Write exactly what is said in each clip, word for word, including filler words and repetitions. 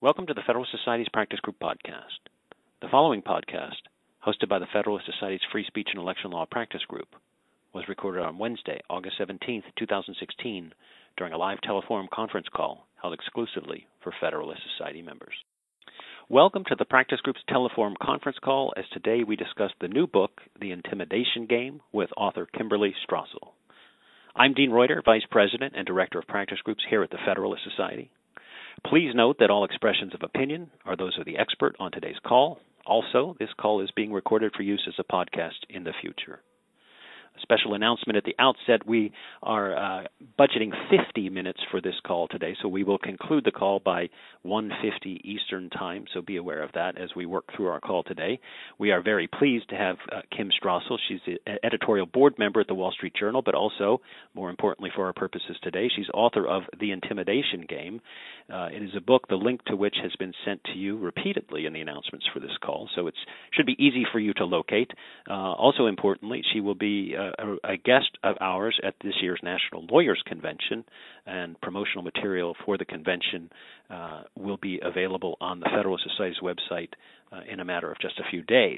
Welcome to the Federalist Society's Practice Group podcast. The following podcast, hosted by the Federalist Society's Free Speech and Election Law Practice Group, was recorded on Wednesday, August seventeenth, two thousand sixteen, during a live teleforum conference call held exclusively for Federalist Society members. Welcome to the Practice Group's teleforum conference call, as today we discuss the new book, The Intimidation Game, with author Kimberly Strassel. I'm Dean Reuter, Vice President and Director of Practice Groups here at the Federalist Society. Please note that all expressions of opinion are those of the expert on today's call. Also, this call is being recorded for use as a podcast in the future. A special announcement at the outset, we are uh, budgeting fifty minutes for this call today, so we will conclude the call by one fifty Eastern Time, so be aware of that as we work through our call today. We are very pleased to have uh, Kim Strassel. She's the editorial board member at the Wall Street Journal, but also, more importantly for our purposes today, she's author of The Intimidation Game. Uh, it is a book, the link to which has been sent to you repeatedly in the announcements for this call, so it should be easy for you to locate. Uh, also importantly, she will be uh, a, a guest of ours at this year's National Lawyers Convention, and promotional material for the convention uh, will be available on the Federalist Society's website uh, in a matter of just a few days.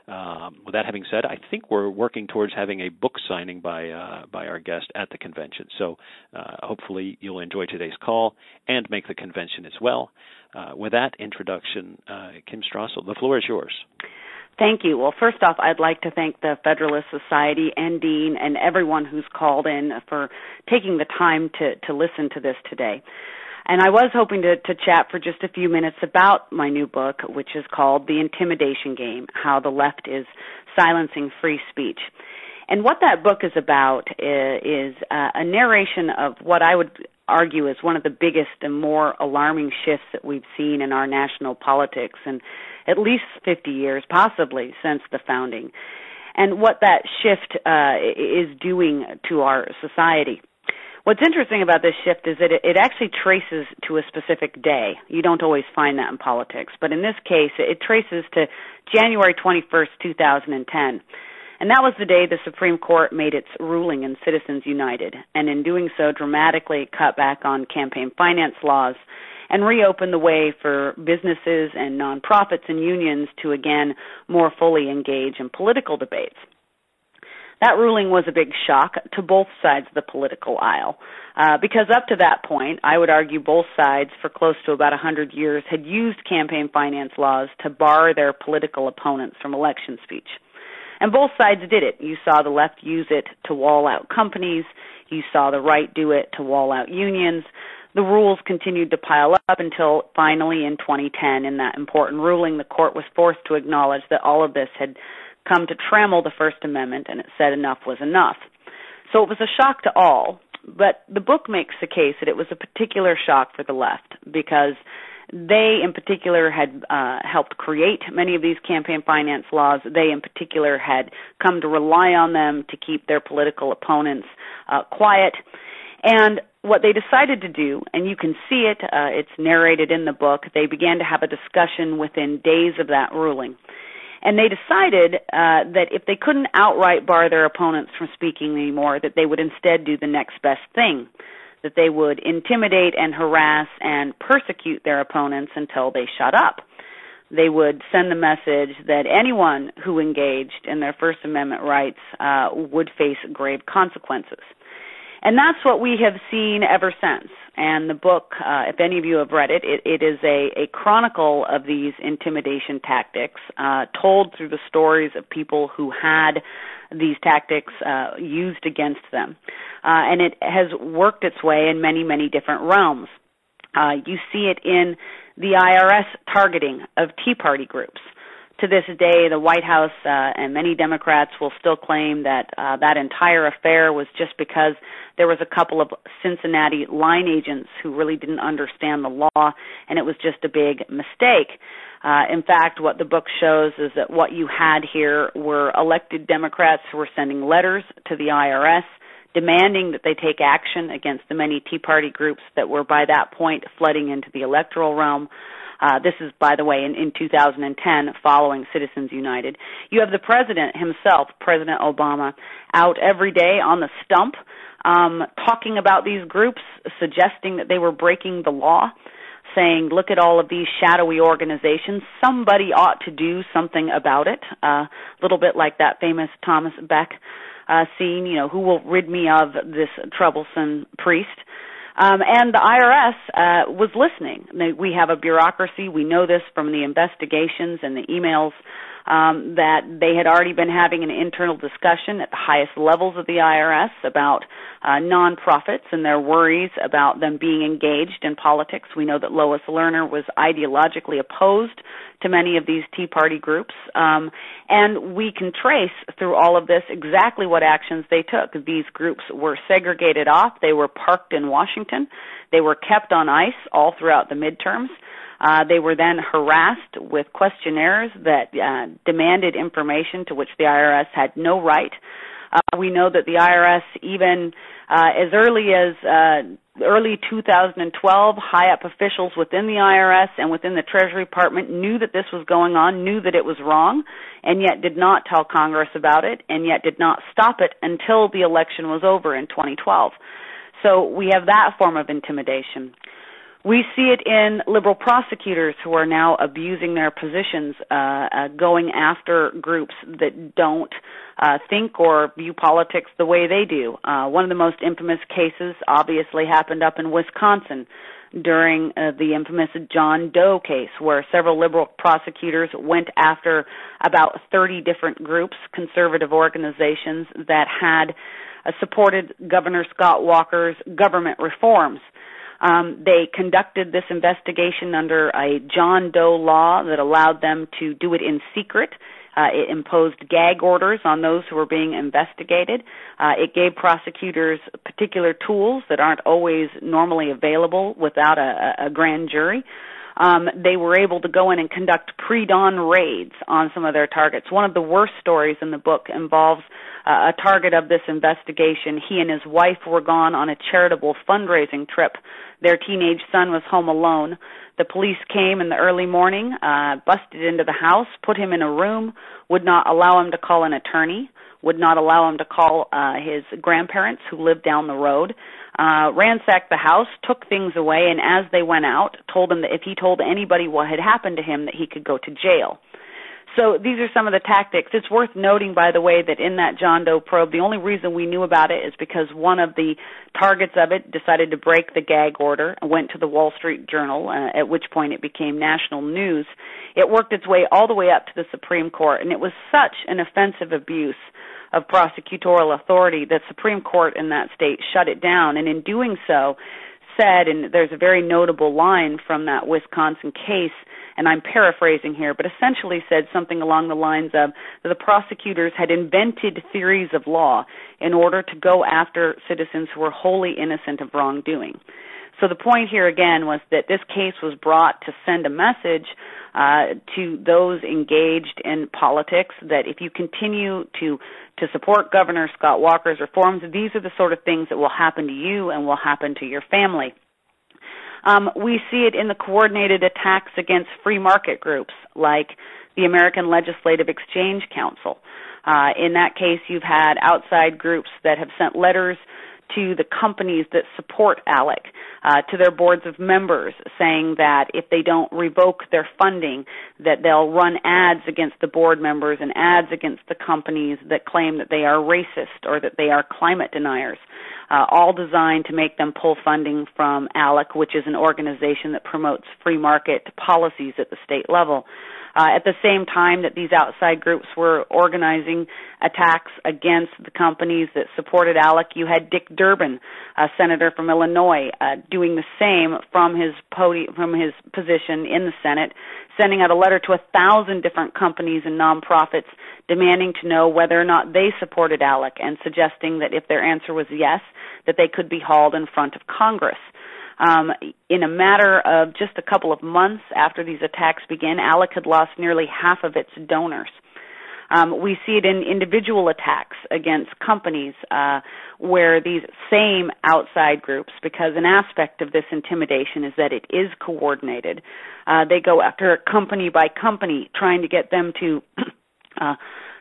Um, with that having said, I think we're working towards having a book signing by uh, by our guest at the convention. So uh, hopefully you'll enjoy today's call and make the convention as well. Uh, with that introduction, uh, Kim Strassel, the floor is yours. Thank you. Well, first off, I'd like to thank the Federalist Society and Dean and everyone who's called in for taking the time to, to listen to this today. And I was hoping to, to chat for just a few minutes about my new book, which is called The Intimidation Game, How the Left is Silencing Free Speech. And what that book is about is, is uh, a narration of what I would argue is one of the biggest and more alarming shifts that we've seen in our national politics in at least fifty years, possibly since the founding, and what that shift uh, is doing to our society. What's interesting about this shift is that it, it actually traces to a specific day. You don't always find that in politics, but in this case, it traces to January twenty-first, two thousand ten. And that was the day the Supreme Court made its ruling in Citizens United, and in doing so dramatically cut back on campaign finance laws and reopened the way for businesses and nonprofits and unions to again more fully engage in political debates. That ruling was a big shock to both sides of the political aisle, uh, because up to that point, I would argue both sides for close to about one hundred years had used campaign finance laws to bar their political opponents from election speech. And both sides did it. You saw the left use it to wall out companies. You saw the right do it to wall out unions. The rules continued to pile up until finally in twenty ten, in that important ruling, the court was forced to acknowledge that all of this had come to trammel the First Amendment, and it said enough was enough. So it was a shock to all, but the book makes the case that it was a particular shock for the left because they in particular had uh, helped create many of these campaign finance laws. They in particular had come to rely on them to keep their political opponents uh, quiet. And what they decided to do, and you can see it, uh, it's narrated in the book, they began to have a discussion within days of that ruling. And they decided uh, that if they couldn't outright bar their opponents from speaking anymore, that they would instead do the next best thing, that they would intimidate and harass and persecute their opponents until they shut up. They would send the message that anyone who engaged in their First Amendment rights uh, would face grave consequences. And that's what we have seen ever since. And the book, uh, if any of you have read it, it, it is a, a chronicle of these intimidation tactics uh, told through the stories of people who had these tactics uh, used against them. Uh, and it has worked its way in many, many different realms. Uh, you see it in the I R S targeting of Tea Party groups. To this day, the White House uh, and many Democrats will still claim that uh, that entire affair was just because there was a couple of Cincinnati line agents who really didn't understand the law, and it was just a big mistake. Uh, in fact, what the book shows is that what you had here were elected Democrats who were sending letters to the I R S demanding that they take action against the many Tea Party groups that were by that point flooding into the electoral realm. Uh, this is, by the way, in, in two thousand ten, following Citizens United. You have the president himself, President Obama, out every day on the stump, um, talking about these groups, suggesting that they were breaking the law. saying, look at all of these shadowy organizations. Somebody ought to do something about it. A uh, little bit like that famous Thomas Beck uh, scene, you know, who will rid me of this troublesome priest? Um, and the I R S uh, was listening. We have a bureaucracy. We know this from the investigations and the emails um, that they had already been having an internal discussion at the highest levels of the I R S about uh, nonprofits and their worries about them being engaged in politics. We know that Lois Lerner was ideologically opposed to many of these Tea Party groups, um, and we can trace through all of this exactly what actions they took. These groups were segregated off. They were parked in Washington. They were kept on ice all throughout the midterms. Uh, they were then harassed with questionnaires that uh, demanded information to which the I R S had no right. Uh, we know that the I R S, even uh, as early as uh, early two thousand twelve, high-up officials within the I R S and within the Treasury Department knew that this was going on, knew that it was wrong, and yet did not tell Congress about it, and yet did not stop it until the election was over in twenty twelve. So we have that form of intimidation. We see it in liberal prosecutors who are now abusing their positions, uh, uh, going after groups that don't uh, think or view politics the way they do. Uh, one of the most infamous cases obviously happened up in Wisconsin during uh, the infamous John Doe case, where several liberal prosecutors went after about thirty different groups, conservative organizations that had uh, supported Governor Scott Walker's government reforms. Um, they conducted this investigation under a John Doe law that allowed them to do it in secret. Uh, it imposed gag orders on those who were being investigated. Uh, it gave prosecutors particular tools that aren't always normally available without a, a grand jury. Um, they were able to go in and conduct pre-dawn raids on some of their targets. One of the worst stories in the book involves uh, a target of this investigation. He and his wife were gone on a charitable fundraising trip. Their teenage son was home alone. The police came in the early morning, uh, busted into the house, put him in a room, would not allow him to call an attorney, would not allow him to call uh, his grandparents who lived down the road, uh, ransacked the house, took things away, and as they went out, told him that if he told anybody what had happened to him, that he could go to jail. So these are some of the tactics. It's worth noting, by the way, that in that John Doe probe, the only reason we knew about it is because one of the targets of it decided to break the gag order and went to the Wall Street Journal, uh, at which point it became national news. It worked its way all the way up to the Supreme Court, and it was such an offensive abuse of prosecutorial authority that Supreme Court in that state shut it down, and in doing so said, and there's a very notable line from that Wisconsin case, and I'm paraphrasing here, but essentially said something along the lines of that the prosecutors had invented theories of law in order to go after citizens who were wholly innocent of wrongdoing. So the point here again was that this case was brought to send a message uh, to those engaged in politics that if you continue to to support Governor Scott Walker's reforms, these are the sort of things that will happen to you and will happen to your family. Um, we see it in the coordinated attacks against free market groups like the American Legislative Exchange Council. Uh, in that case, you've had outside groups that have sent letters to the companies that support ALEC, uh, to their boards of members, saying that if they don't revoke their funding, that they'll run ads against the board members and ads against the companies that claim that they are racist or that they are climate deniers, uh, all designed to make them pull funding from ALEC, which is an organization that promotes free market policies at the state level. Uh, at the same time that these outside groups were organizing attacks against the companies that supported ALEC, you had Dick Durbin, a senator from Illinois, uh, doing the same from his podium, from his position in the Senate, sending out a letter to a thousand different companies and nonprofits demanding to know whether or not they supported ALEC and suggesting that if their answer was yes, that they could be hauled in front of Congress. Um, in a matter of just a couple of months after these attacks began, ALEC had lost nearly half of its donors. Um, we see it in individual attacks against companies uh, where these same outside groups, because an aspect of this intimidation is that it is coordinated. Uh, they go after company by company, trying to get them to uh,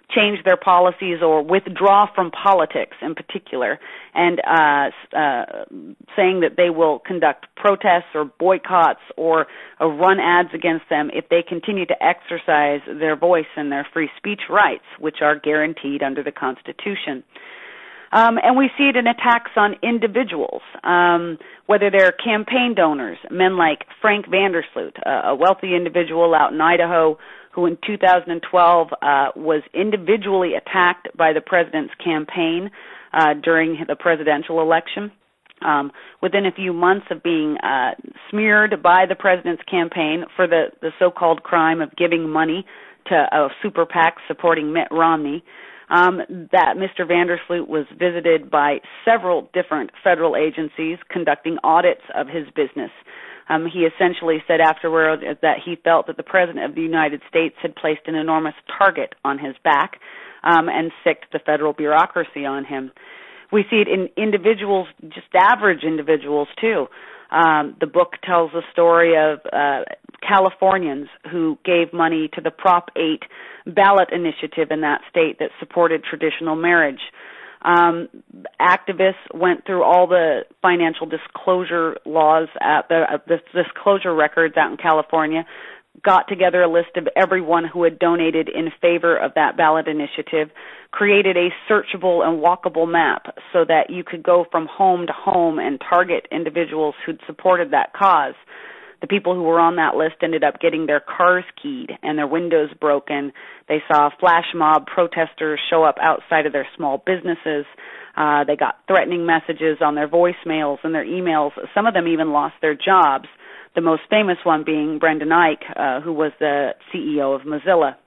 change their policies or withdraw from politics in particular, and uh, uh, saying that they will conduct protests or boycotts or uh, run ads against them if they continue to exercise their voice and their free speech rights, which are guaranteed under the Constitution. Um, and we see it in attacks on individuals, um, whether they're campaign donors, men like Frank Vandersloot, a wealthy individual out in Idaho who in two thousand twelve uh, was individually attacked by the president's campaign uh, during the presidential election. Um, within a few months of being uh, smeared by the president's campaign for the, the so-called crime of giving money to a super PAC supporting Mitt Romney, Um, that Mister Vandersloot was visited by several different federal agencies conducting audits of his business. Um, he essentially said afterward that he felt that the President of the United States had placed an enormous target on his back um, and sicked the federal bureaucracy on him. We see it in individuals, just average individuals too. Um, the book tells the story of uh, Californians who gave money to the Prop eight ballot initiative in that state that supported traditional marriage. Um, activists went through all the financial disclosure laws, at the, uh, the disclosure records out in California, got together a list of everyone who had donated in favor of that ballot initiative, created a searchable and walkable map so that you could go from home to home and target individuals who'd supported that cause. The people who were on that list ended up getting their cars keyed and their windows broken. They saw flash mob protesters show up outside of their small businesses. Uh, they got threatening messages on their voicemails and their emails. Some of them even lost their jobs, the most famous one being Brendan Eich, uh, who was the C E O of Mozilla.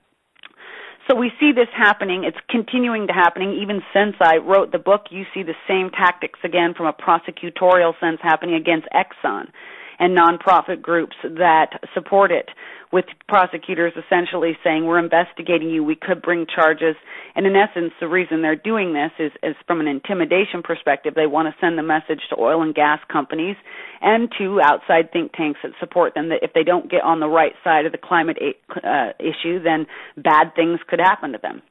So we see this happening. It's continuing to happening. Even since I wrote the book, you see the same tactics again from a prosecutorial sense happening against Exxon and nonprofit groups that support it, with prosecutors essentially saying, we're investigating you, we could bring charges. And in essence, the reason they're doing this is, is from an intimidation perspective. They want to send the message to oil and gas companies and to outside think tanks that support them that if they don't get on the right side of the climate uh, issue, then bad things could happen to them.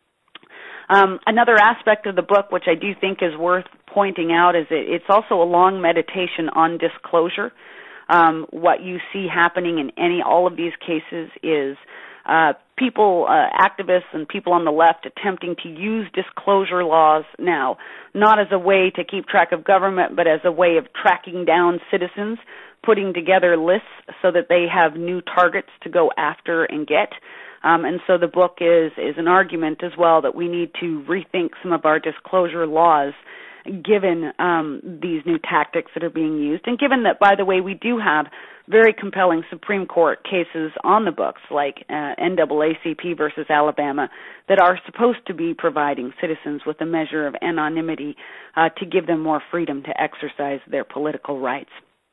Um, another aspect of the book, which I do think is worth pointing out, is it, it's also a long meditation on disclosure. Um, what you see happening in any all of these cases is uh, people, uh, activists and people on the left attempting to use disclosure laws now, not as a way to keep track of government, but as a way of tracking down citizens, putting together lists so that they have new targets to go after and get. Um, and so the book is, is an argument as well that we need to rethink some of our disclosure laws given um, these new tactics that are being used, and given that, by the way, we do have very compelling Supreme Court cases on the books, like uh, N double A C P versus Alabama, that are supposed to be providing citizens with a measure of anonymity uh, to give them more freedom to exercise their political rights.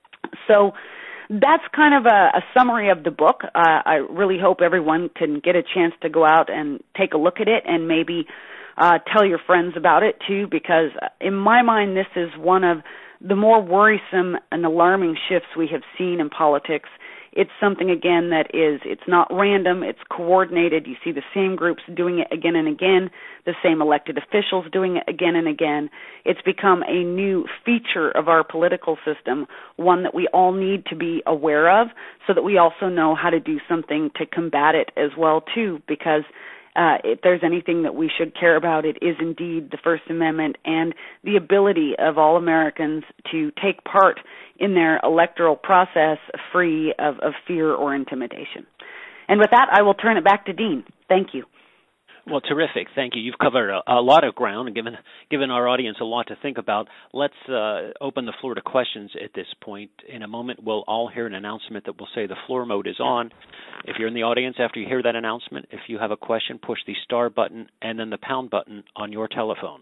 So that's kind of a, a summary of the book. Uh, I really hope everyone can get a chance to go out and take a look at it and maybe Uh, tell your friends about it, too, because in my mind, this is one of the more worrisome and alarming shifts we have seen in politics. It's something, again, that is, it's not random, it's coordinated. You see the same groups doing it again and again, the same elected officials doing it again and again. It's become a new feature of our political system, one that we all need to be aware of so that we also know how to do something to combat it as well, too, because Uh, if there's anything that we should care about, it is indeed the First Amendment and the ability of all Americans to take part in their electoral process free of, of fear or intimidation. And with that, I will turn it back to Dean. Thank you. Well, terrific. Thank you. You've covered a, a lot of ground and given given our audience a lot to think about. Let's uh, open the floor to questions at this point. In a moment, we'll all hear an announcement that will say the floor mode is on. If you're in the audience after you hear that announcement, if you have a question, push the star button and then the pound button on your telephone.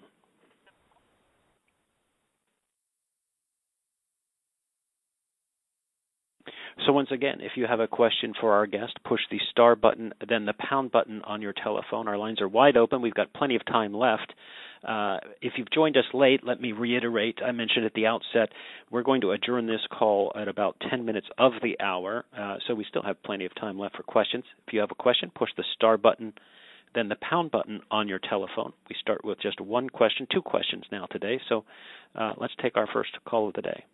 So once again, if you have a question for our guest, push the star button, then the pound button on your telephone. Our lines are wide open. We've got plenty of time left. Uh, if you've joined us late, let me reiterate, I mentioned at the outset, we're going to adjourn this call at about ten minutes of the hour, uh, so we still have plenty of time left for questions. If you have a question, push the star button, then the pound button on your telephone. We start with just one question, two questions now today. So uh, let's take our first call of the day.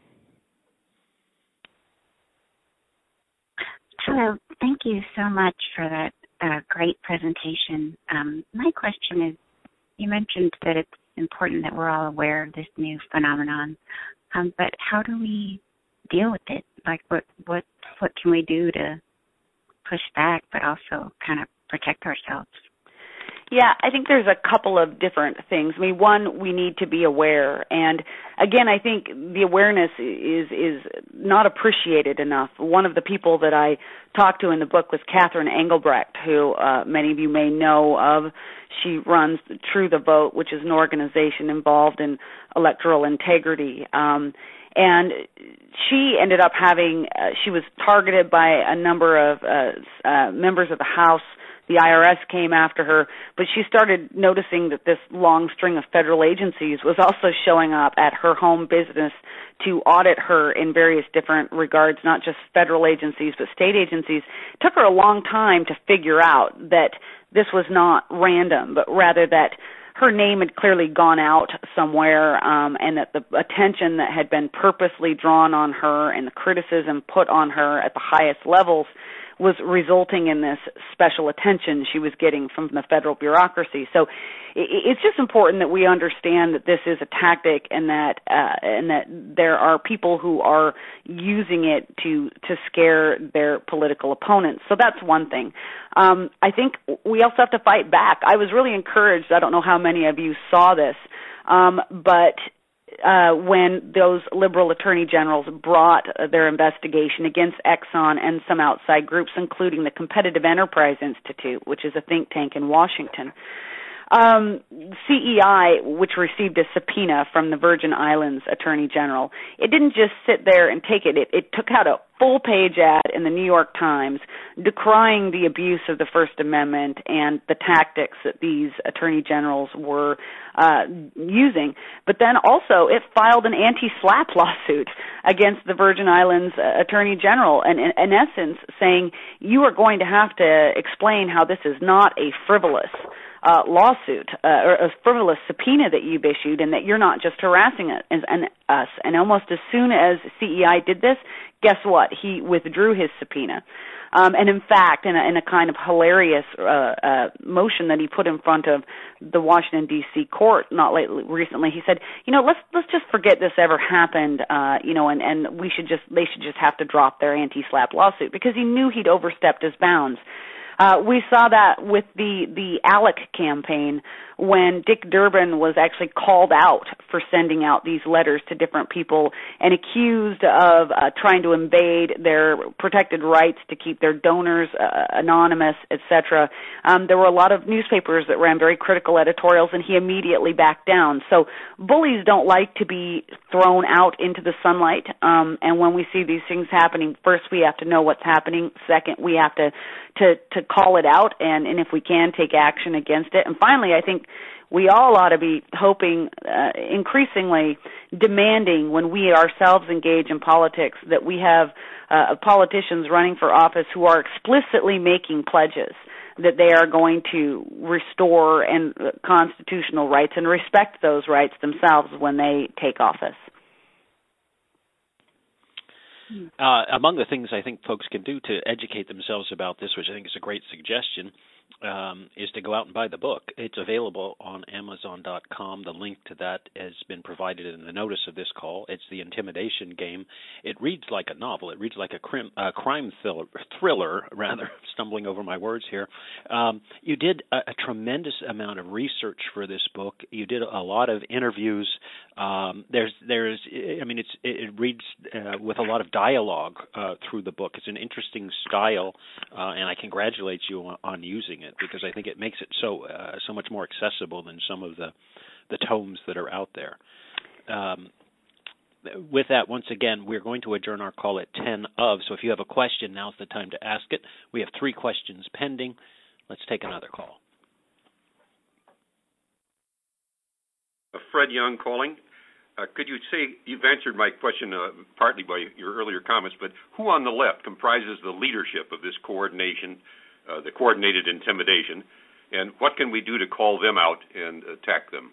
Hello. Thank you so much for that uh, great presentation. Um, my question is, you mentioned that it's important that we're all aware of this new phenomenon, um, but how do we deal with it? Like, what, what, what can we do to push back, but also kind of protect ourselves? Yeah, I think there's a couple of different things. I mean, one, we need to be aware. And again, I think the awareness is is not appreciated enough. One of the people that I talked to in the book was Catherine Engelbrecht, who uh, many of you may know of. She runs True the Vote, which is an organization involved in electoral integrity. Um, and she ended up having, uh, she was targeted by a number of uh, uh, members of the House. The I R S came after her, but she started noticing that this long string of federal agencies was also showing up at her home business to audit her in various different regards, not just federal agencies, but state agencies. It took her a long time to figure out that this was not random, but rather that her name had clearly gone out somewhere, um, and that the attention that had been purposely drawn on her and the criticism put on her at the highest levels was resulting in this special attention she was getting from the federal bureaucracy. So it's just important that we understand that this is a tactic, and that uh, and that there are people who are using it to to scare their political opponents. So that's one thing. Um, I think we also have to fight back. I was really encouraged. I don't know how many of you saw this, um, but Uh, when those liberal attorney generals brought uh, their investigation against Exxon and some outside groups, including the Competitive Enterprise Institute, which is a think tank in Washington. Um, C E I, which received a subpoena from the Virgin Islands Attorney General, it didn't just sit there and take it. It, it took out a full-page ad in the New York Times decrying the abuse of the First Amendment and the tactics that these attorney generals were uh, using. But then also it filed an anti-SLAPP lawsuit against the Virgin Islands uh, Attorney General, and in, in essence saying, you are going to have to explain how this is not a frivolous Uh, lawsuit uh, or a frivolous subpoena that you've issued, and that you're not just harassing it, and, and us. And almost as soon as C E I did this, guess what? He withdrew his subpoena. Um, and in fact, in a, in a kind of hilarious uh, uh, motion that he put in front of the Washington D C court not lately, recently, he said, you know, let's let's just forget this ever happened, uh, you know, and, and we should just they should just have to drop their anti-SLAPP lawsuit, because he knew he'd overstepped his bounds. Uh, we saw that with the, the ALEC campaign, when Dick Durbin was actually called out for sending out these letters to different people and accused of uh, trying to invade their protected rights to keep their donors uh, anonymous, et cetera. Um, there were a lot of newspapers that ran very critical editorials, and he immediately backed down. So bullies don't like to be thrown out into the sunlight, um, and when we see these things happening, first we have to know what's happening. Second, we have to to, to call it out, and, and if we can, take action against it. And finally, I think we all ought to be hoping, uh, increasingly demanding, when we ourselves engage in politics, that we have uh, politicians running for office who are explicitly making pledges that they are going to restore and uh, constitutional rights and respect those rights themselves when they take office. Uh, among the things I think folks can do to educate themselves about this, which I think is a great suggestion, um, is to go out and buy the book. It's available on Amazon dot com. The link to that has been provided in the notice of this call. It's The Intimidation Game. It reads like a novel. It reads like a crim, uh, crime thriller, thriller, rather, stumbling over my words here. Um, you did a, a tremendous amount of research for this book. You did a lot of interviews. Um, there's, there's, I mean, it's, it reads uh, with a lot of dialogue uh, through the book. It's an interesting style, uh, and I congratulate you on, on using it, because I think it makes it so uh, so much more accessible than some of the, the tomes that are out there. Um, with that, once again, we're going to adjourn our call at ten of, so if you have a question, now's the time to ask it. We have three questions pending. Let's take another call. Uh, Fred Young calling. Uh, could you say, you've answered my question uh, partly by your earlier comments, but who on the left comprises the leadership of this coordination, uh, the coordinated intimidation? And what can we do to call them out and attack them?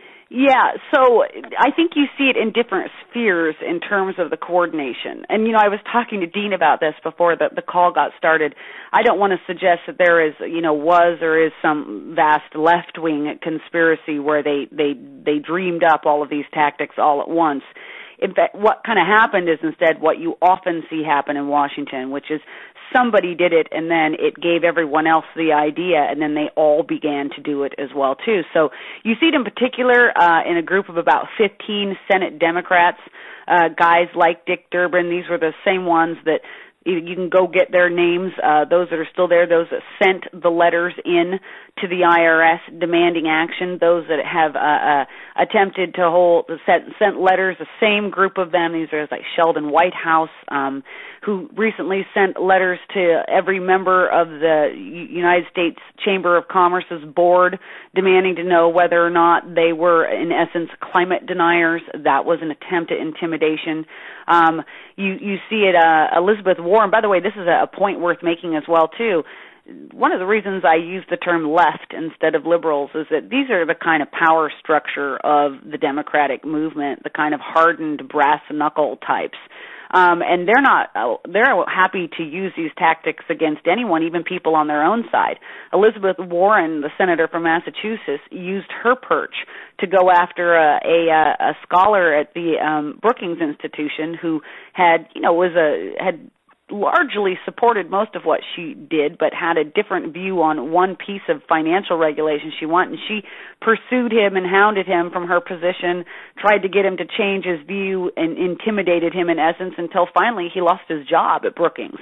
Yeah, so I think you see it in different spheres in terms of the coordination. And, you know, I was talking to Dean about this before the, the call got started. I don't want to suggest that there is, you know, was or is some vast left-wing conspiracy where they, they, they dreamed up all of these tactics all at once. In fact, what kind of happened is instead what you often see happen in Washington, which is somebody did it and then it gave everyone else the idea and then they all began to do it as well too. So you see it in particular uh, in a group of about fifteen Senate Democrats, uh, guys like Dick Durbin. These were the same ones that you can go get their names, uh, those that are still there, those that sent the letters in to the I R S demanding action, those that have uh, uh, attempted to hold, sent, sent letters, the same group of them. These are like Sheldon Whitehouse, um, who recently sent letters to every member of the United States Chamber of Commerce's board demanding to know whether or not they were, in essence, climate deniers. That was an attempt at intimidation. Um, you, you see it, uh, Elizabeth Warren. By the way, this is a, a point worth making as well, too. One of the reasons I use the term left instead of liberals is that these are the kind of power structure of the Democratic movement, the kind of hardened brass knuckle types. Um, and they're not, uh, they're happy to use these tactics against anyone, even people on their own side. Elizabeth Warren, the senator from Massachusetts, used her perch to go after a, a, a scholar at the um, Brookings Institution who had, you know, was a, had largely supported most of what she did, but had a different view on one piece of financial regulation she wanted. And she pursued him and hounded him from her position, tried to get him to change his view, and intimidated him in essence until finally he lost his job at Brookings.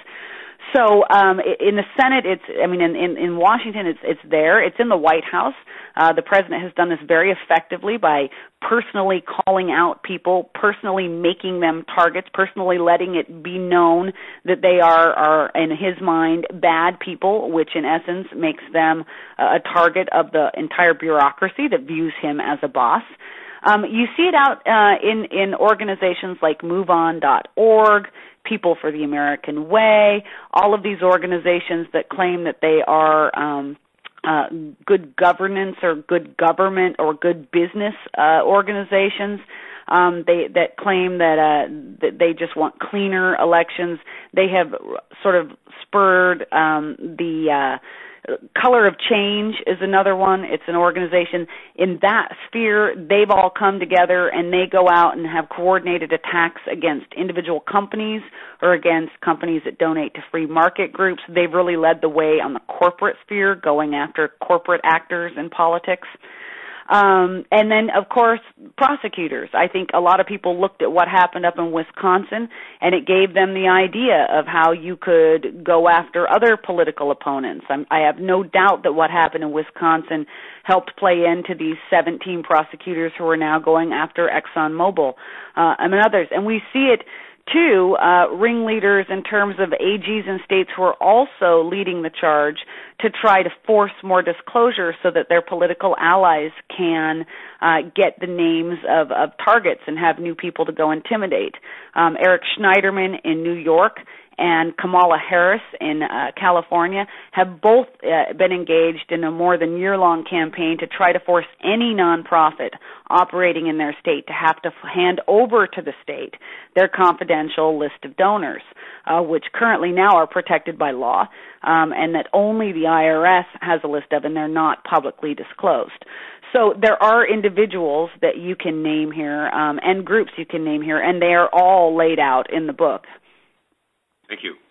So um, in the Senate, it's, I mean, in, in, in Washington, it's, it's there. It's in the White House. Uh, the president has done this very effectively by personally calling out people, personally making them targets, personally letting it be known that they are, are in his mind, bad people, which in essence makes them a target of the entire bureaucracy that views him as a boss. Um, you see it out uh, in, in organizations like move on dot org, People for the American Way, all of these organizations that claim that they are um, uh, good governance or good government or good business uh, organizations. Um, they that claim that, uh, that they just want cleaner elections. They have sort of spurred um, the uh, Color of Change is another one. It's an organization in that sphere. They've all come together and they go out and have coordinated attacks against individual companies or against companies that donate to free market groups. They've really led the way on the corporate sphere, going after corporate actors in politics. Um, and then, of course, prosecutors. I think a lot of people looked at what happened up in Wisconsin, and it gave them the idea of how you could go after other political opponents. I'm, I have no doubt that what happened in Wisconsin helped play into these seventeen prosecutors who are now going after ExxonMobil uh, and others. And we see it Two, uh, ringleaders in terms of A Gs in states who are also leading the charge to try to force more disclosure so that their political allies can uh, get the names of, of targets and have new people to go intimidate. Um, Eric Schneiderman in New York and Kamala Harris in uh, California have both uh, been engaged in a more than year-long campaign to try to force any nonprofit operating in their state to have to f- hand over to the state their confidential list of donors, uh, which currently now are protected by law, um, and that only the I R S has a list of, and they're not publicly disclosed. So there are individuals that you can name here um, and groups you can name here, and they are all laid out in the book. Thank you.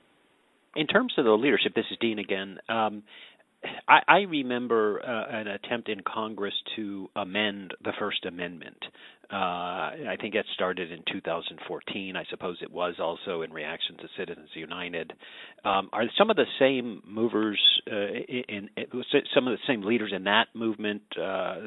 In terms of the leadership, this is Dean again. Um, I, I remember uh, an attempt in Congress to amend the First Amendment. Uh, I think that started in two thousand fourteen. I suppose it was also in reaction to Citizens United. Um, are some of the same movers, uh, in, in some of the same leaders in that movement uh,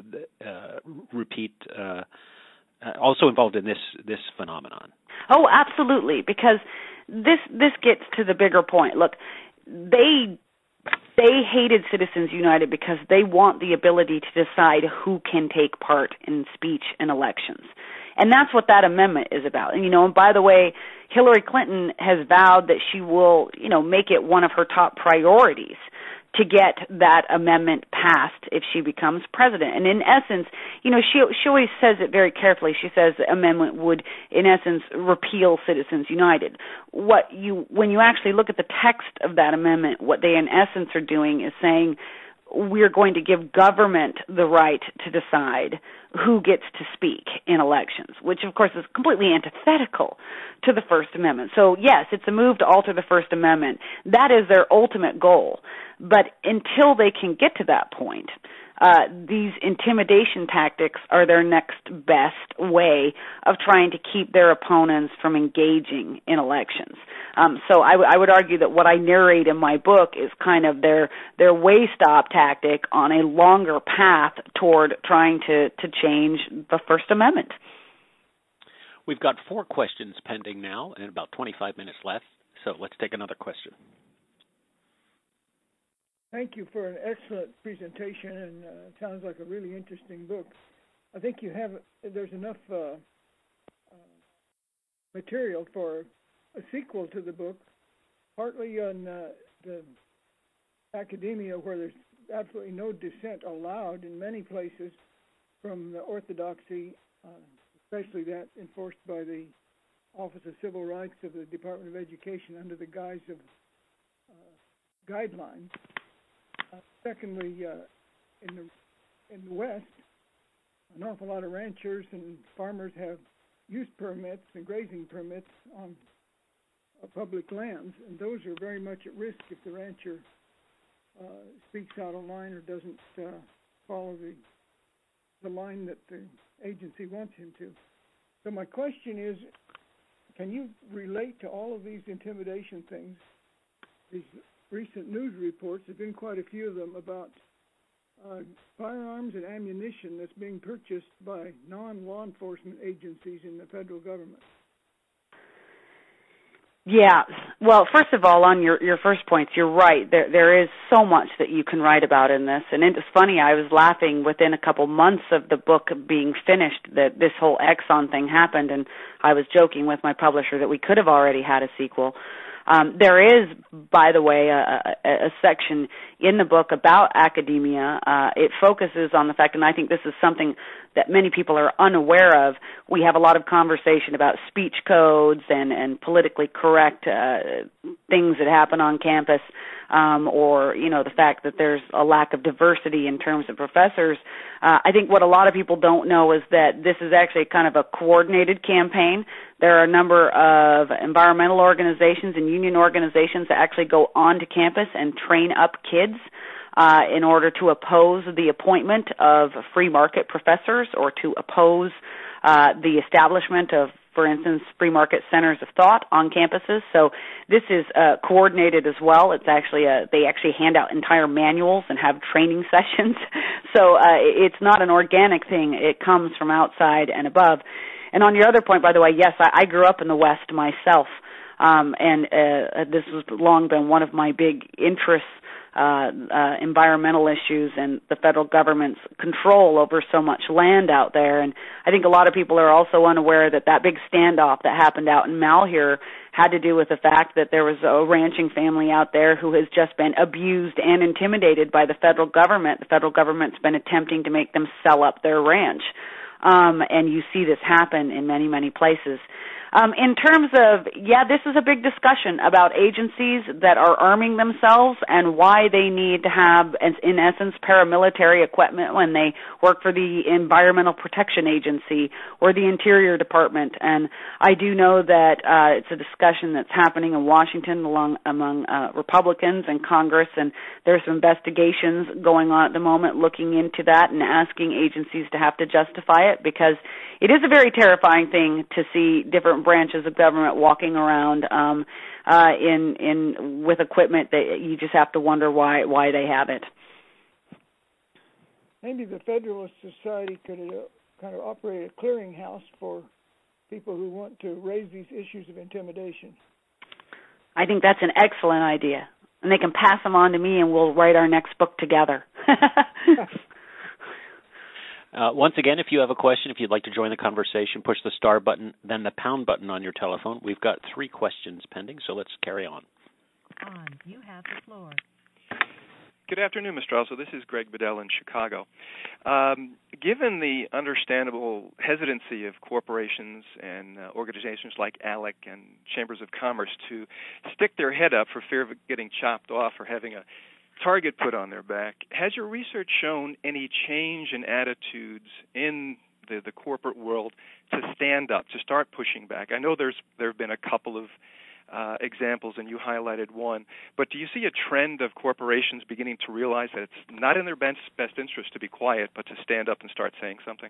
uh, repeat, uh, also involved in this this phenomenon? Oh, absolutely, because This this gets to the bigger point. Look, they they hated Citizens United because they want the ability to decide who can take part in speech and elections. And that's what that amendment is about. And, you know, and by the way, Hillary Clinton has vowed that she will, you know, make it one of her top priorities to get that amendment passed if she becomes president. And in essence, you know, she she always says it very carefully. She says the amendment would, in essence, repeal Citizens United. What you when you actually look at the text of that amendment, what they in essence are doing is saying we're going to give government the right to decide who gets to speak in elections, which of course is completely antithetical to the First Amendment. So yes, it's a move to alter the First Amendment. That is their ultimate goal. But until they can get to that point, uh, these intimidation tactics are their next best way of trying to keep their opponents from engaging in elections. Um, so I, w- I would argue that what I narrate in my book is kind of their their way stop tactic on a longer path toward trying to, to change the First Amendment. We've got four questions pending now and about twenty-five minutes left, so let's take another question. Thank you for an excellent presentation, and uh, it sounds like a really interesting book. I think you have, there's enough uh, uh, material for a sequel to the book, partly on uh, the academia where there's absolutely no dissent allowed in many places from the orthodoxy, uh, especially that enforced by the Office of Civil Rights of the Department of Education under the guise of uh, guidelines. Uh, secondly, uh, in the in the West, an awful lot of ranchers and farmers have use permits and grazing permits on uh, public lands, and those are very much at risk if the rancher uh, speaks out of line or doesn't uh, follow the the line that the agency wants him to. So my question is, can you relate to all of these intimidation things, these recent news reports, there have been quite a few of them, about uh, firearms and ammunition that's being purchased by non-law enforcement agencies in the federal government? Yeah. Well, first of all, on your, your first points, you're right. There there is so much that you can write about in this. And it's funny, I was laughing within a couple months of the book being finished that this whole Exxon thing happened, and I was joking with my publisher that we could have already had a sequel. Um, there is, by the way, a, a, a section in the book about academia. Uh, it focuses on the fact, and I think this is something that many people are unaware of. We have a lot of conversation about speech codes and, and politically correct uh, things that happen on campus, um, or, you know, the fact that there's a lack of diversity in terms of professors. Uh, I think what a lot of people don't know is that this is actually kind of a coordinated campaign. There are a number of environmental organizations and union organizations that actually go onto campus and train up kids uh, in order to oppose the appointment of free market professors or to oppose uh, the establishment of, for instance, free market centers of thought on campuses. So this is uh, coordinated as well. It's actually a, they actually hand out entire manuals and have training sessions. So uh, it's not an organic thing. It comes from outside and above. And on your other point, by the way, yes, I, I grew up in the West myself, um, and uh, this has long been one of my big interests, uh, uh, environmental issues and the federal government's control over so much land out there. And I think a lot of people are also unaware that that big standoff that happened out in Malheur had to do with the fact that there was a ranching family out there who has just been abused and intimidated by the federal government. The federal government's been attempting to make them sell up their ranch. Um, and you see this happen in many, many places. Um, in terms of, yeah, this is a big discussion about agencies that are arming themselves and why they need to have, in essence, paramilitary equipment when they work for the Environmental Protection Agency or the Interior Department. And I do know that uh, it's a discussion that's happening in Washington along, among uh, Republicans and Congress, and there's some investigations going on at the moment looking into that and asking agencies to have to justify it, because it is a very terrifying thing to see different branches of government walking around um, uh, in in with equipment that you just have to wonder why why they have it. Maybe the Federalist Society could uh, kind of operate a clearinghouse for people who want to raise these issues of intimidation. I think that's an excellent idea, and they can pass them on to me, and we'll write our next book together. Uh, once again, if you have a question, if you'd like to join the conversation, push the star button, then the pound button on your telephone. We've got three questions pending, so let's carry on. On, you have the floor. Good afternoon, Mister Also. This is Greg Bedell in Chicago. Um, given the understandable hesitancy of corporations and uh, organizations like ALEC and Chambers of Commerce to stick their head up for fear of getting chopped off or having a target put on their back, has your research shown any change in attitudes in the, the corporate world to stand up, to start pushing back? I know there's there have been a couple of uh, examples, and you highlighted one, but do you see a trend of corporations beginning to realize that it's not in their best, best interest to be quiet, but to stand up and start saying something?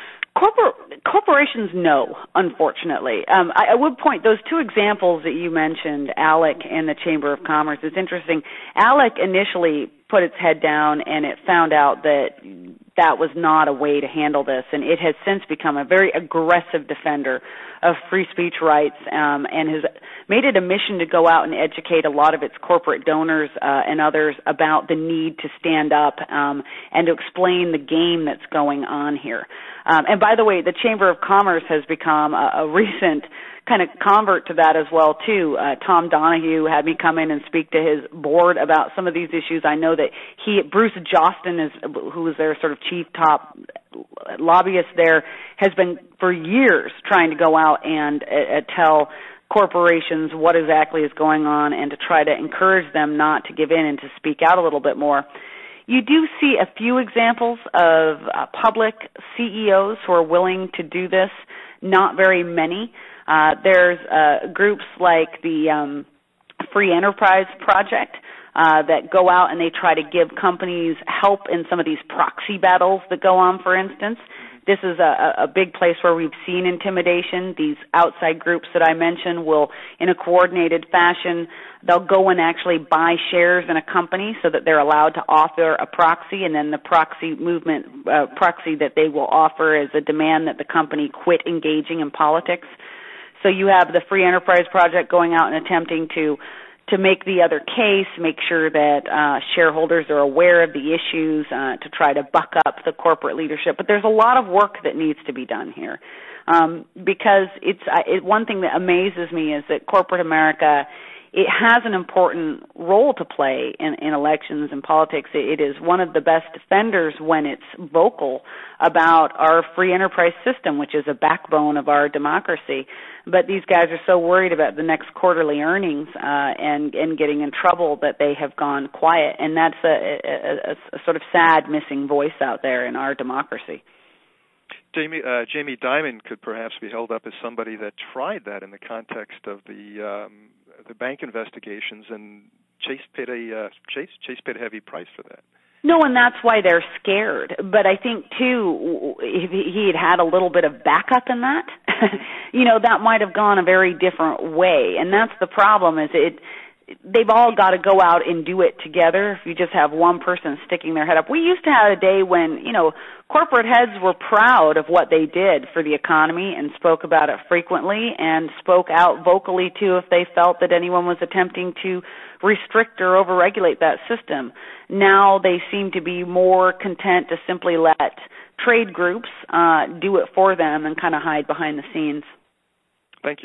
Corpor- corporations, no, unfortunately. Um, I, I would point those two examples that you mentioned, ALEC and the Chamber of Commerce. It's interesting. ALEC initially put its head down, and it found out that that was not a way to handle this, and it has since become a very aggressive defender of free speech rights um, and has made it a mission to go out and educate a lot of its corporate donors uh, and others about the need to stand up um, and to explain the game that's going on here. Um, and by the way, the Chamber of Commerce has become a, a recent kind of convert to that as well, too. Uh, Tom Donahue had me come in and speak to his board about some of these issues. I know that he, Bruce Jostin, is, who is their sort of chief top lobbyist there, has been for years trying to go out and uh, tell corporations what exactly is going on and to try to encourage them not to give in and to speak out a little bit more. You do see a few examples of uh, public C E Os who are willing to do this, not very many. Uh, there's uh, groups like the um, Free Enterprise Project uh, that go out and they try to give companies help in some of these proxy battles that go on, for instance. This is a, a big place where we've seen intimidation. These outside groups that I mentioned will, in a coordinated fashion, they'll go and actually buy shares in a company so that they're allowed to offer a proxy, and then the proxy movement, uh, proxy that they will offer is a demand that the company quit engaging in politics. So you have the Free Enterprise Project going out and attempting to to make the other case, make sure that uh, shareholders are aware of the issues, uh, to try to buck up the corporate leadership. But there's a lot of work that needs to be done here, um, because it's uh, it, one thing that amazes me is that corporate America, it has an important role to play in, in elections and politics. It, it is one of the best defenders when it's vocal about our free enterprise system, which is a backbone of our democracy. But these guys are so worried about the next quarterly earnings uh, and, and getting in trouble that they have gone quiet. And that's a, a, a sort of sad missing voice out there in our democracy. Jamie, uh, Jamie Dimon could perhaps be held up as somebody that tried that in the context of the um, the bank investigations, and Chase paid a uh, Chase Chase paid a heavy price for that. No, and that's why they're scared. But I think, too, if he had had a little bit of backup in that, you know, that might have gone a very different way. And that's the problem, is it they've all got to go out and do it together. If you just have one person sticking their head up. We used to have a day when, you know, corporate heads were proud of what they did for the economy and spoke about it frequently and spoke out vocally, too, if they felt that anyone was attempting to restrict or overregulate that system. Now they seem to be more content to simply let trade groups uh, do it for them and kind of hide behind the scenes. Thank you.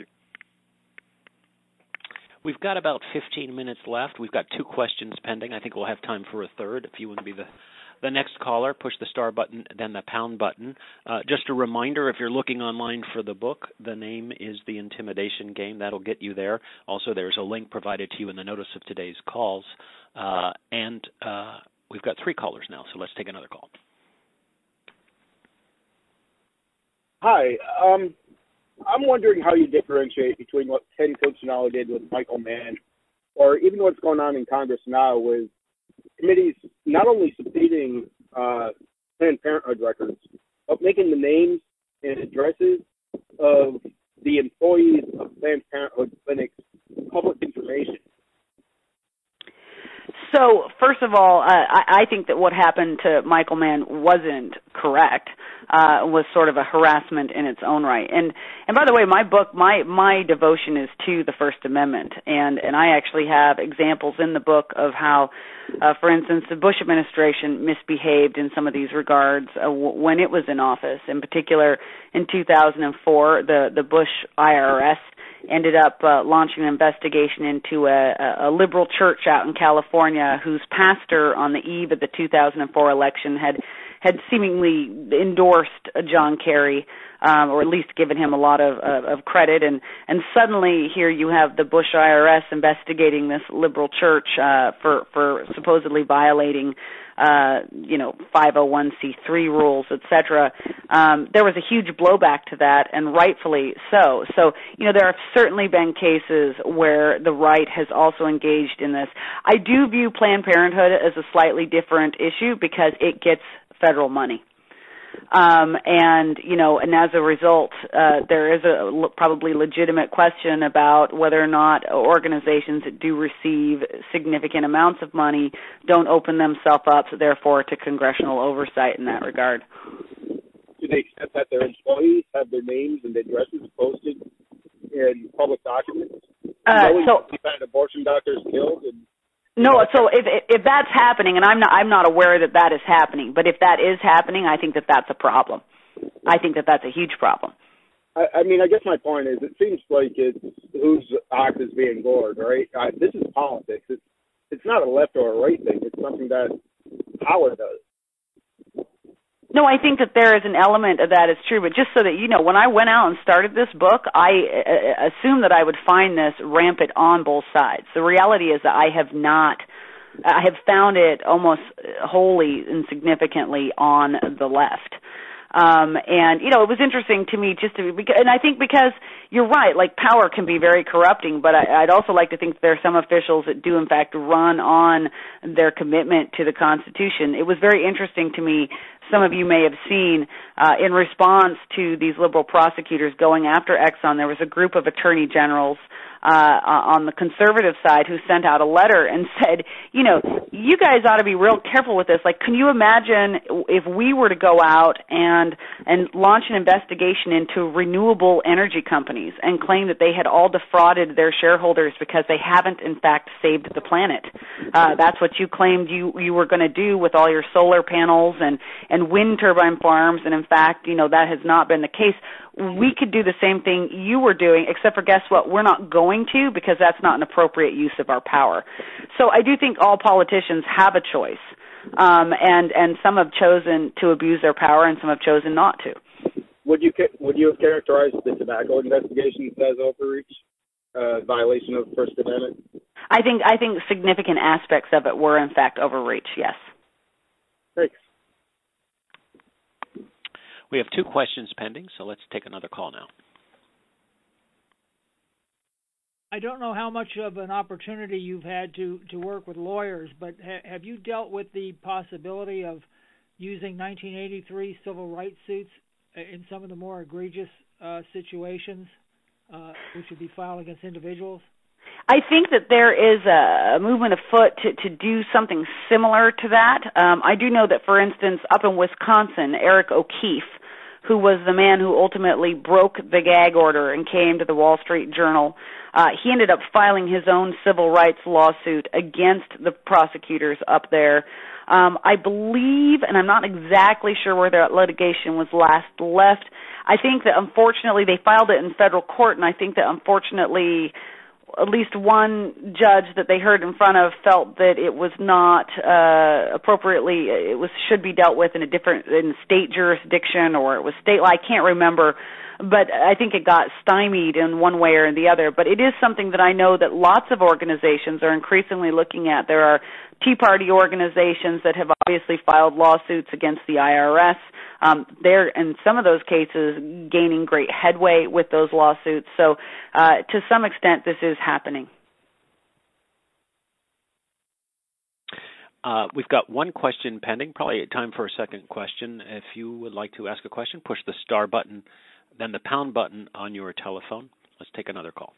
We've got about fifteen minutes left. We've got two questions pending. I think we'll have time for a third. If you want to be the, the next caller, push the star button, then the pound button. Uh, just a reminder, if you're looking online for the book, the name is The Intimidation Game. That'll get you there. Also, there's a link provided to you in the notice of today's calls. Uh, and uh, we've got three callers now, so let's take another call. Hi. Um, I'm wondering how you differentiate between what Ken Cuccinelli did with Michael Mann, or even what's going on in Congress now with committees not only subpoenaing uh, Planned Parenthood records, but making the names and addresses of the employees of Planned Parenthood clinics public information. So, first of all, uh, I, I think that what happened to Michael Mann wasn't correct. Uh, was sort of a harassment in its own right. And and by the way, my book, my my devotion is to the First Amendment, and and I actually have examples in the book of how, uh, for instance, the Bush administration misbehaved in some of these regards uh, w- when it was in office. In particular, in two thousand four, the the Bush I R S ended up uh, launching an investigation into a, a liberal church out in California whose pastor on the eve of the two thousand four election had had seemingly endorsed John Kerry, um, or at least given him a lot of, of, of credit. And, and suddenly here you have the Bush I R S investigating this liberal church uh, for, for supposedly violating Uh, you know, five oh one c three rules, et cetera. Um, there was a huge blowback to that, and rightfully so. So, you know, there have certainly been cases where the right has also engaged in this. I do view Planned Parenthood as a slightly different issue because it gets federal money. Um, and, you know, and as a result, uh, there is a l- probably legitimate question about whether or not organizations that do receive significant amounts of money don't open themselves up, therefore, to congressional oversight in that regard. To the extent that their employees have their names and addresses posted in public documents, uh, so we've had abortion doctors killed and No, so if if that's happening, and I'm not I'm not aware that that is happening, but if that is happening, I think that that's a problem. I think that that's a huge problem. I, I mean, I guess my point is, it seems like it's whose ox is being gored, right? I, this is politics. It's it's not a left or a right thing. It's something that power does. No, I think that there is an element of that is true, but just so that you know, when I went out and started this book, I uh, assumed that I would find this rampant on both sides. The reality is that I have not, I have found it almost wholly and significantly on the left. Um, and, you know, it was interesting to me just to, and I think because you're right, like power can be very corrupting, but I, I'd also like to think that there are some officials that do in fact run on their commitment to the Constitution. It was very interesting to me, some of you may have seen, uh, in response to these liberal prosecutors going after Exxon, there was a group of attorney generals Uh, on the conservative side who sent out a letter and said, you know, you guys ought to be real careful with this. Like, can you imagine if we were to go out and and launch an investigation into renewable energy companies and claim that they had all defrauded their shareholders because they haven't, in fact, saved the planet? Uh, that's what you claimed you, you were going to do with all your solar panels and, and wind turbine farms, and, in fact, you know, that has not been the case. We could do the same thing you were doing, except for, guess what, we're not going to, because that's not an appropriate use of our power. So I do think all politicians have a choice, um, and, and some have chosen to abuse their power and some have chosen not to. Would you would you have characterized the tobacco investigations as overreach, uh, violation of First Amendment? I think I think significant aspects of it were, in fact, overreach, yes. Thanks. We have two questions pending, so let's take another call now. I don't know how much of an opportunity you've had to, to work with lawyers, but ha- have you dealt with the possibility of using nineteen eighty-three civil rights suits in some of the more egregious uh, situations uh, which would be filed against individuals? I think that there is a movement afoot to, to do something similar to that. Um, I do know that, for instance, up in Wisconsin, Eric O'Keefe, who was the man who ultimately broke the gag order and came to the Wall Street Journal, uh, he ended up filing his own civil rights lawsuit against the prosecutors up there. Um, I believe, and I'm not exactly sure where that litigation was last left, I think that unfortunately they filed it in federal court, and I think that unfortunately at least one judge that they heard in front of felt that it was not uh, appropriately, it was should be dealt with in a different, in state jurisdiction, or it was state law. I can't remember, but I think it got stymied in one way or the other. But it is something that I know that lots of organizations are increasingly looking at. There are Tea Party organizations that have obviously filed lawsuits against the I R S. Um, they're, in some of those cases, gaining great headway with those lawsuits. So uh, to some extent, this is happening. Uh, we've got one question pending, probably time for a second question. If you would like to ask a question, push the star button, then the pound button on your telephone. Let's take another call.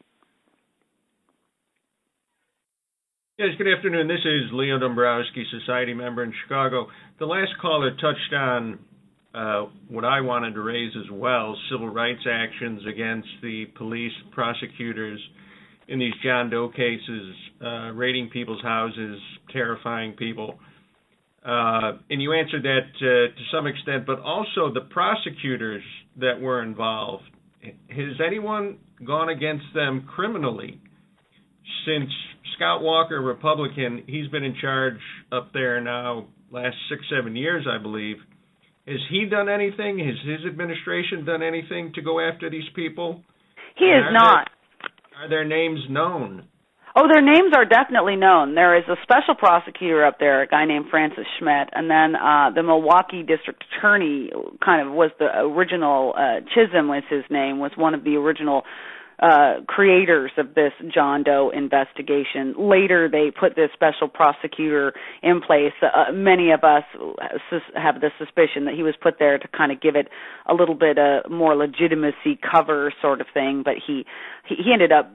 Yes, good afternoon. This is Leo Dombrowski, Society member in Chicago. The last caller touched on uh, what I wanted to raise as well, civil rights actions against the police, prosecutors in these John Doe cases, uh, raiding people's houses, terrifying people. Uh, and you answered that uh, to some extent, but also the prosecutors that were involved has anyone gone against them criminally? Since Scott Walker, Republican, he's been in charge up there now last six, seven years, I believe. Has he done anything? Has his administration done anything to go after these people? He is not. Their, are their names known? Oh, their names are definitely known. There is a special prosecutor up there, a guy named Francis Schmidt, and then uh, the Milwaukee district attorney kind of was the original, uh, Chisholm was his name, was one of the original Uh, creators of this John Doe investigation. Later, they put this special prosecutor in place. Uh, many of us have the suspicion that he was put there to kind of give it a little bit uh, more legitimacy cover sort of thing, but he, he, he ended up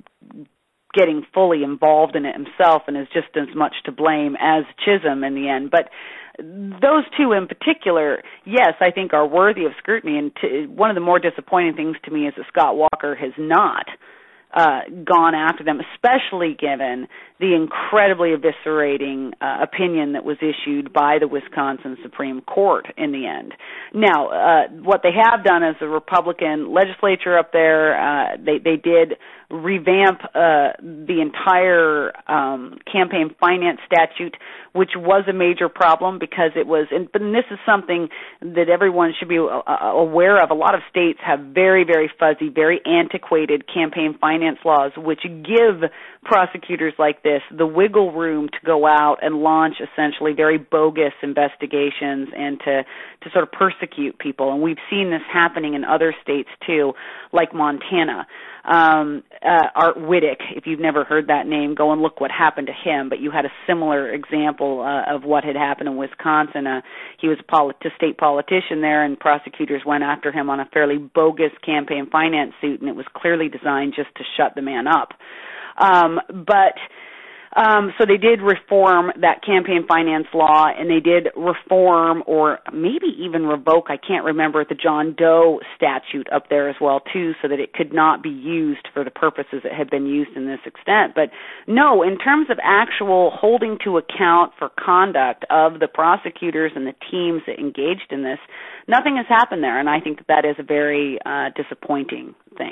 getting fully involved in it himself and is just as much to blame as Chisholm in the end. But those two in particular, yes, I think are worthy of scrutiny. And to, one of the more disappointing things to me is that Scott Walker has not uh, gone after them, especially given the incredibly eviscerating uh, opinion that was issued by the Wisconsin Supreme Court in the end. Now, uh, what they have done as a Republican legislature up there, uh, they, they did revamp uh, the entire um, campaign finance statute, which was a major problem because it was, and, but this is something that everyone should be uh, aware of. A lot of states have very, very fuzzy, very antiquated campaign finance laws, which give prosecutors like this the wiggle room to go out and launch essentially very bogus investigations and to, to sort of persecute people. And we've seen this happening in other states too, like Montana. Um, uh, Art Whittick, if you've never heard that name, go and look what happened to him. But you had a similar example uh, of what had happened in Wisconsin. Uh, he was a polit- a state politician there, and prosecutors went after him on a fairly bogus campaign finance suit, and it was clearly designed just to shut the man up. Um, but Um, so they did reform that campaign finance law, and they did reform or maybe even revoke, I can't remember, the John Doe statute up there as well, too, so that it could not be used for the purposes it had been used in this extent. But no, in terms of actual holding to account for conduct of the prosecutors and the teams that engaged in this, nothing has happened there, and I think that that is a very uh, disappointing thing.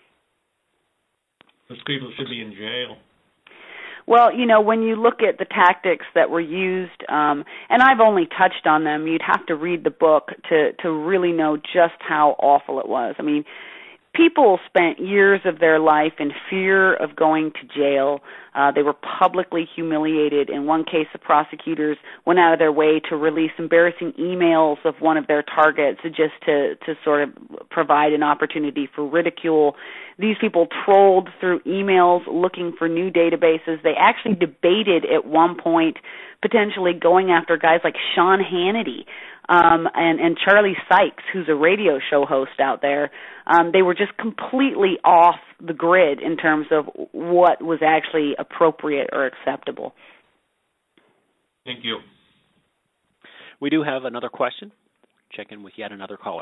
Those people should be in jail. Well, you know, when you look at the tactics that were used, um, and I've only touched on them, you'd have to read the book to, to really know just how awful it was. I mean, people spent years of their life in fear of going to jail. Uh, they were publicly humiliated. In one case, the prosecutors went out of their way to release embarrassing emails of one of their targets just to, to sort of provide an opportunity for ridicule. These people trolled through emails looking for new databases. They actually debated at one point potentially going after guys like Sean Hannity um, and, and Charlie Sykes, who's a radio show host out there. Um, they were just completely off the grid in terms of what was actually appropriate or acceptable. Thank you. We do have another question. Check in with yet another caller.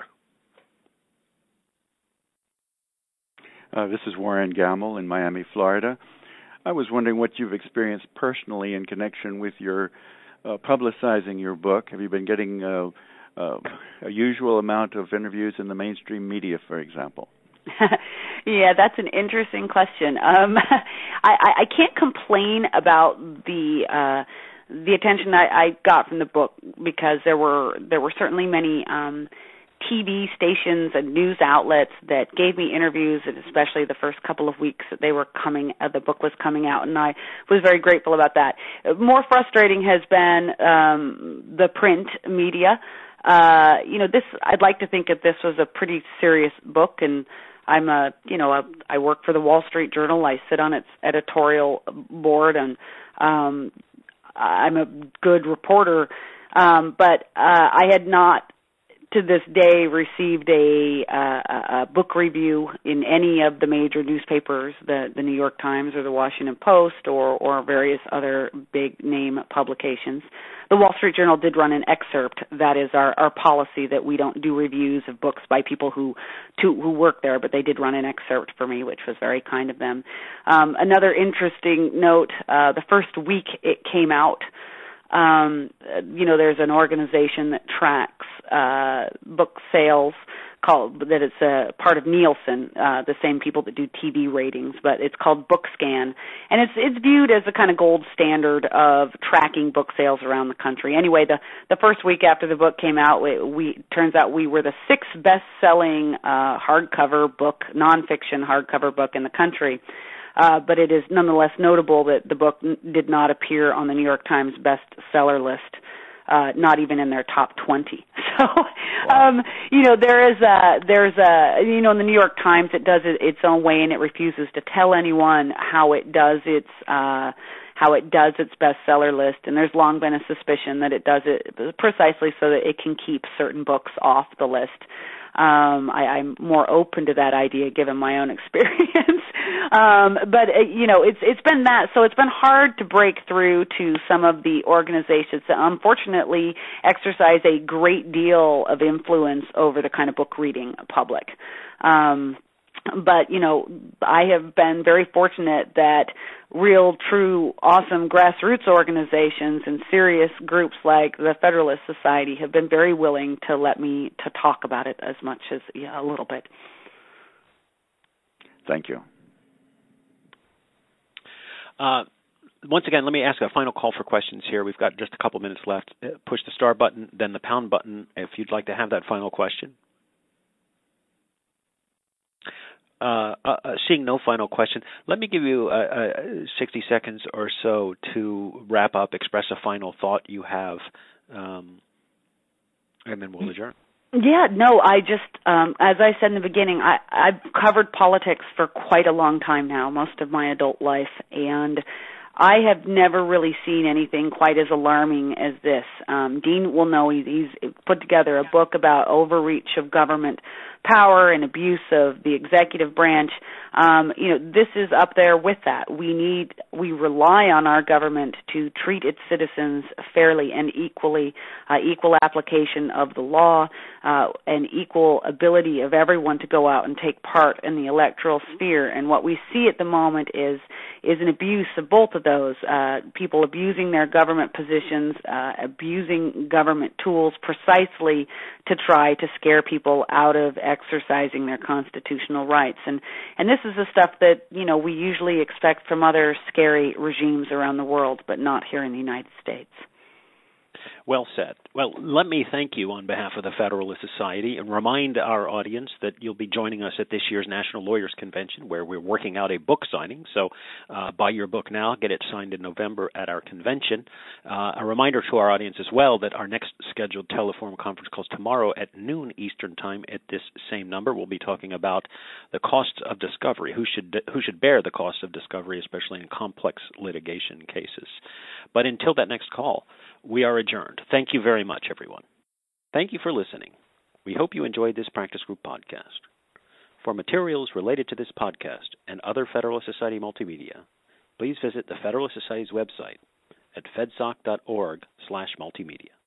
Uh, this is Warren Gamble in Miami, Florida. I was wondering what you've experienced personally in connection with your uh, publicizing your book. Have you been getting uh, uh, a usual amount of interviews in the mainstream media, for example? Yeah, that's an interesting question. Um, I, I can't complain about the uh, the attention I, I got from the book because there were there were certainly many um, T V stations and news outlets that gave me interviews, and especially the first couple of weeks that they were coming, uh, the book was coming out, and I was very grateful about that. More frustrating has been um, the print media. Uh, you know, this I'd like to think that this was a pretty serious book, and I'm a, you know, a, I work for the Wall Street Journal. I sit on its editorial board, and um, I'm a good reporter. Um, but uh, I had not, to this day, received a, uh, a book review in any of the major newspapers, the, the New York Times or the Washington Post or, or various other big name publications. The Wall Street Journal did run an excerpt. That is our, our policy that we don't do reviews of books by people who to, who work there, but they did run an excerpt for me, which was very kind of them. Um, another interesting note, uh, the first week it came out, um, you know, there's an organization that tracks uh, book sales called that it's a part of Nielsen, uh, the same people that do T V ratings, but it's called BookScan, and it's it's viewed as a kind of gold standard of tracking book sales around the country. Anyway, the the first week after the book came out, we, we turns out we were the sixth best-selling uh, hardcover book, nonfiction hardcover book in the country. Uh, but it is nonetheless notable that the book n- did not appear on the New York Times bestseller list, uh, not even in their top twenty. So, wow. um, you know, there is a, there's a, you know, in the New York Times, it does it its own way, and it refuses to tell anyone how it does its, uh, how it does its bestseller list. And there's long been a suspicion that it does it precisely so that it can keep certain books off the list. Um, I, I'm more open to that idea given my own experience. um, but uh, you know, it's it's been that. So it's been hard to break through to some of the organizations that unfortunately exercise a great deal of influence over the kind of book reading public. Um, But, you know, I have been very fortunate that real, true, awesome grassroots organizations and serious groups like the Federalist Society have been very willing to let me to talk about it as much as yeah, a little bit. Thank you. Uh, once again, let me ask a final call for questions here. We've got just a couple minutes left. Push the star button, then the pound button if you'd like to have that final question. Uh, uh, seeing no final question, let me give you uh, uh, sixty seconds or so to wrap up, express a final thought you have, um, and then we'll adjourn. Yeah, no, I just, um, as I said in the beginning, I, I've covered politics for quite a long time now, most of my adult life, and I have never really seen anything quite as alarming as this. Um, Dean will know he's, he's put together a book about overreach of government power and abuse of the executive branch. Um, you know, this is up there with that. We need, we rely on our government to treat its citizens fairly and equally, uh, equal application of the law, uh, and equal ability of everyone to go out and take part in the electoral sphere. And what we see at the moment is is an abuse of both of those. Uh, people abusing their government positions, uh, abusing government tools precisely to try to scare people out of exercising their constitutional rights. And and this is the stuff that, you know, we usually expect from other scary regimes around the world, but not here in the United States. Well said. Well, let me thank you on behalf of the Federalist Society and remind our audience that you'll be joining us at this year's National Lawyers Convention, where we're working out a book signing. So uh, buy your book now. Get it signed in November at our convention. Uh, a reminder to our audience as well that our next scheduled Teleforum conference call is tomorrow at noon Eastern Time at this same number. We'll be talking about the costs of discovery, who should who should bear the cost of discovery, especially in complex litigation cases. But until that next call, we are adjourned. Thank you very much, everyone. Thank you for listening. We hope you enjoyed this Practice Group podcast. For materials related to this podcast and other Federalist Society multimedia, please visit the Federalist Society's website at fedsoc dot org slash multimedia.